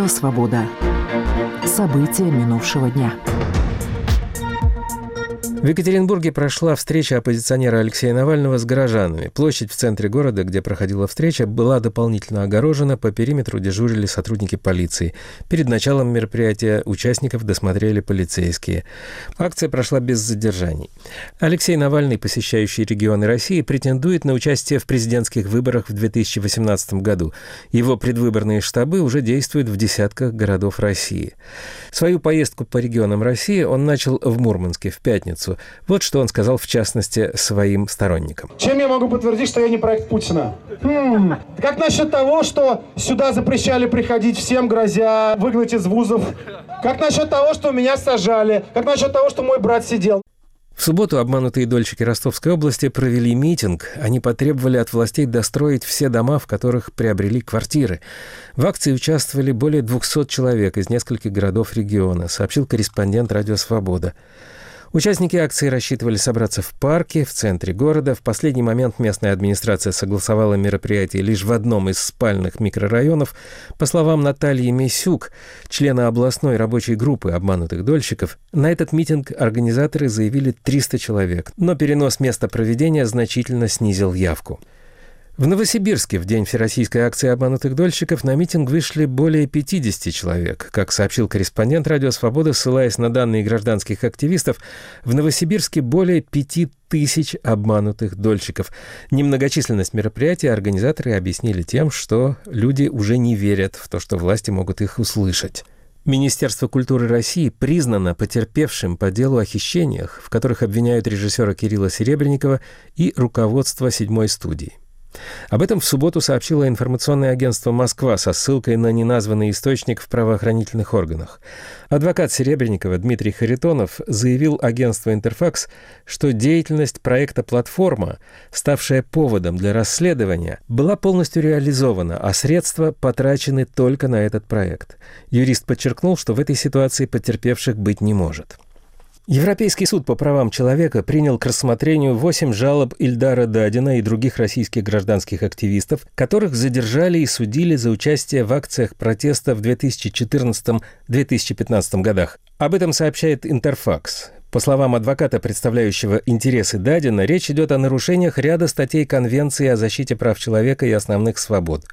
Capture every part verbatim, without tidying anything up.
Радио «Свобода». События минувшего дня. В Екатеринбурге прошла встреча оппозиционера Алексея Навального с горожанами. Площадь в центре города, где проходила встреча, была дополнительно огорожена, по периметру дежурили сотрудники полиции. Перед началом мероприятия участников досмотрели полицейские. Акция прошла без задержаний. Алексей Навальный, посещающий регионы России, претендует на участие в президентских выборах в две тысячи восемнадцатом году. Его предвыборные штабы уже действуют в десятках городов России. Свою поездку по регионам России он начал в Мурманске в пятницу. Вот что он сказал, в частности, своим сторонникам. Чем я могу подтвердить, что я не проект Путина? Хм, как насчет того, что сюда запрещали приходить всем, грозя выгнать из вузов? Как насчет того, что меня сажали? Как насчет того, что мой брат сидел? В субботу обманутые дольщики Ростовской области провели митинг. Они потребовали от властей достроить все дома, в которых приобрели квартиры. В акции участвовали более двухсот человек из нескольких городов региона, сообщил корреспондент «Радио Свобода». Участники акции рассчитывали собраться в парке в центре города. В последний момент местная администрация согласовала мероприятие лишь в одном из спальных микрорайонов. По словам Натальи Мисюк, члена областной рабочей группы обманутых дольщиков, на этот митинг организаторы заявили триста человек, но перенос места проведения значительно снизил явку. В Новосибирске в день всероссийской акции обманутых дольщиков на митинг вышли более пятидесяти человек. Как сообщил корреспондент «Радио Свобода», ссылаясь на данные гражданских активистов, в Новосибирске более пяти тысяч обманутых дольщиков. Немногочисленность мероприятия организаторы объяснили тем, что люди уже не верят в то, что власти могут их услышать. Министерство культуры России признано потерпевшим по делу о хищениях, в которых обвиняют режиссера Кирилла Серебренникова и руководство седьмой студии. Об этом в субботу сообщило информационное агентство «Москва» со ссылкой на неназванный источник в правоохранительных органах. Адвокат Серебренникова Дмитрий Харитонов заявил агентству «Интерфакс», что деятельность проекта «Платформа», ставшая поводом для расследования, была полностью реализована, а средства потрачены только на этот проект. Юрист подчеркнул, что в этой ситуации потерпевших быть не может. Европейский суд по правам человека принял к рассмотрению восемь жалоб Ильдара Дадина и других российских гражданских активистов, которых задержали и судили за участие в акциях протеста в две тысячи четырнадцатом — две тысячи пятнадцатом годах. Об этом сообщает Интерфакс. По словам адвоката, представляющего интересы Дадина, речь идет о нарушениях ряда статей Конвенции о защите прав человека и основных свобод.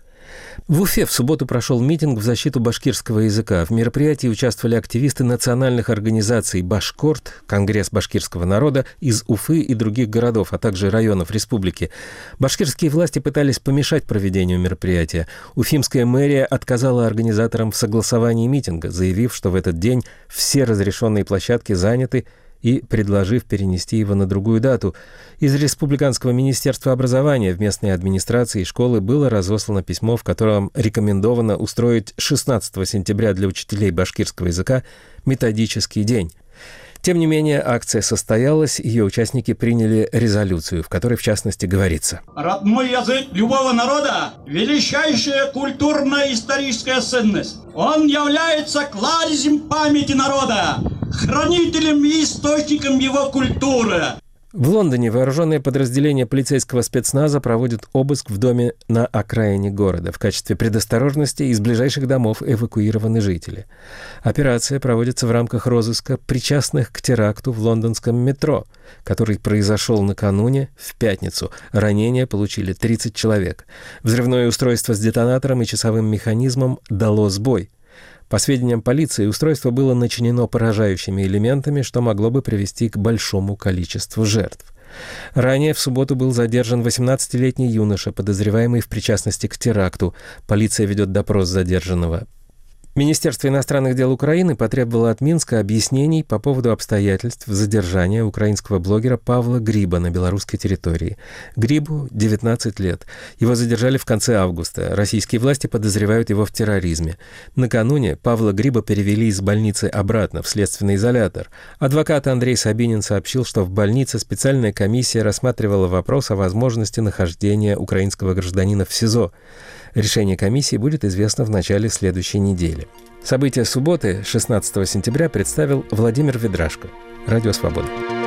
В Уфе в субботу прошел митинг в защиту башкирского языка. В мероприятии участвовали активисты национальных организаций «Башкорт», Конгресс башкирского народа из Уфы и других городов, а также районов республики. Башкирские власти пытались помешать проведению мероприятия. Уфимская мэрия отказала организаторам в согласовании митинга, заявив, что в этот день все разрешенные площадки заняты, и предложив перенести его на другую дату. Из Республиканского министерства образования в местной администрации школы было разослано письмо, в котором рекомендовано устроить шестнадцатого сентября для учителей башкирского языка методический день. Тем не менее, акция состоялась, ее участники приняли резолюцию, в которой, в частности, говорится: «Родной язык любого народа – величайшая культурная историческая ценность. Он является кладезем памяти народа, хранителем и источником его культуры». В Лондоне вооруженное подразделение полицейского спецназа проводит обыск в доме на окраине города. В качестве предосторожности из ближайших домов эвакуированы жители. Операция проводится в рамках розыска причастных к теракту в лондонском метро, который произошел накануне, в пятницу. Ранения получили тридцать человек. Взрывное устройство с детонатором и часовым механизмом дало сбой. По сведениям полиции, устройство было начинено поражающими элементами, что могло бы привести к большому количеству жертв. Ранее в субботу был задержан восемнадцатилетний юноша, подозреваемый в причастности к теракту. Полиция ведет допрос задержанного. Министерство иностранных дел Украины потребовало от Минска объяснений по поводу обстоятельств задержания украинского блогера Павла Гриба на белорусской территории. Грибу девятнадцать лет. Его задержали в конце августа. Российские власти подозревают его в терроризме. Накануне Павла Гриба перевели из больницы обратно в следственный изолятор. Адвокат Андрей Сабинин сообщил, что в больнице специальная комиссия рассматривала вопрос о возможности нахождения украинского гражданина в СИЗО. Решение комиссии будет известно в начале следующей недели. События субботы, шестнадцатого сентября, представил Владимир Ведрашко. Радио «Свобода».